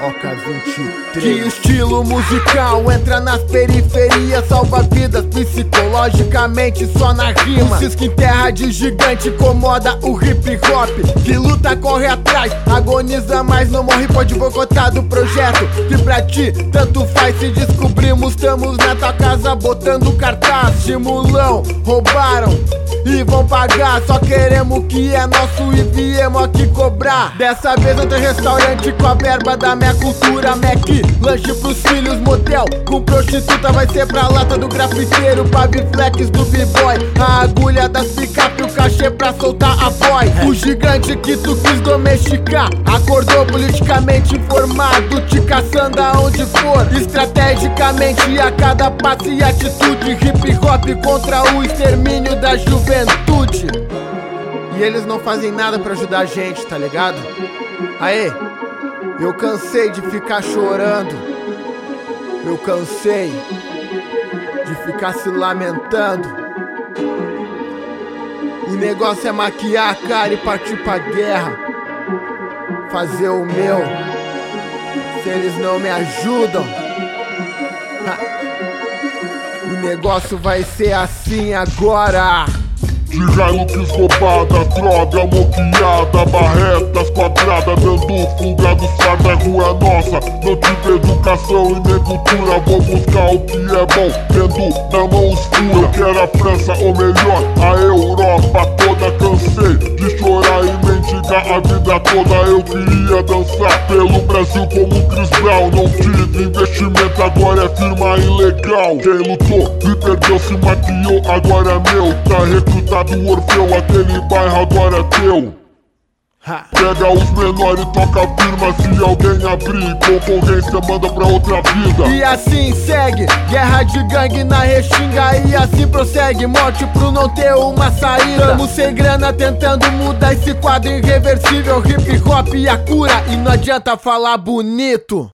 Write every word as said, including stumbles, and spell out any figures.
Oca vinte e três. Que estilo musical entra nas periferias, salva vidas psicologicamente só na rima. Cisca em terra de gigante, incomoda o hip hop. Que luta, corre atrás, agoniza, mas não morre, pode boicotar do projeto. Que pra ti tanto faz, se descobrimos, estamos na tua casa botando cartaz. Simulão, roubaram e vão pagar, só queremos o que é nosso e viemos aqui cobrar. Dessa vez não tem restaurante com a verba da minha cultura. Mac, lanche pros filhos, motel com prostituta vai ser pra lata do grafiteiro, paviflex do b-boy, a agulha das picape, o cachê pra soltar a voz. O gigante que tu quis domesticar acordou politicamente informado, te caçando aonde for, estrategicamente a cada passo e atitude. Hip hop contra o extermínio da juventude. E eles não fazem nada pra ajudar a gente, tá ligado? Aê, eu cansei de ficar chorando, eu cansei de ficar se lamentando. O negócio é maquiar a cara e partir pra guerra, fazer o meu. Se eles não me ajudam, o negócio vai ser assim agora. De Hilux roubada, droga moqueada, barretas quadradas, dando fuga dos farda, rua nossa. Não tive educação e nem cultura, vou buscar o que é bom, tendo na mão escura. Eu quero a França, ou melhor, a Europa toda. Cansei de chorar e mendigar a vida toda. Eu queria dançar pelo Brasil como Chris Brown. Não tive investimento, agora é firma ilegal. Quem lutou e perdeu, se maquiou, agora é meu. Tá recrutado do Orfeu, aquele bairro agora é teu. Pega os menores e toca a firma, se alguém abrir concorrência manda pra outra vida. E assim segue, guerra de gangue na Restinga, e assim prossegue, morte pro não ter uma saída. Tamo sem grana tentando mudar esse quadro irreversível. Hip hop e a cura, e não adianta falar bonito.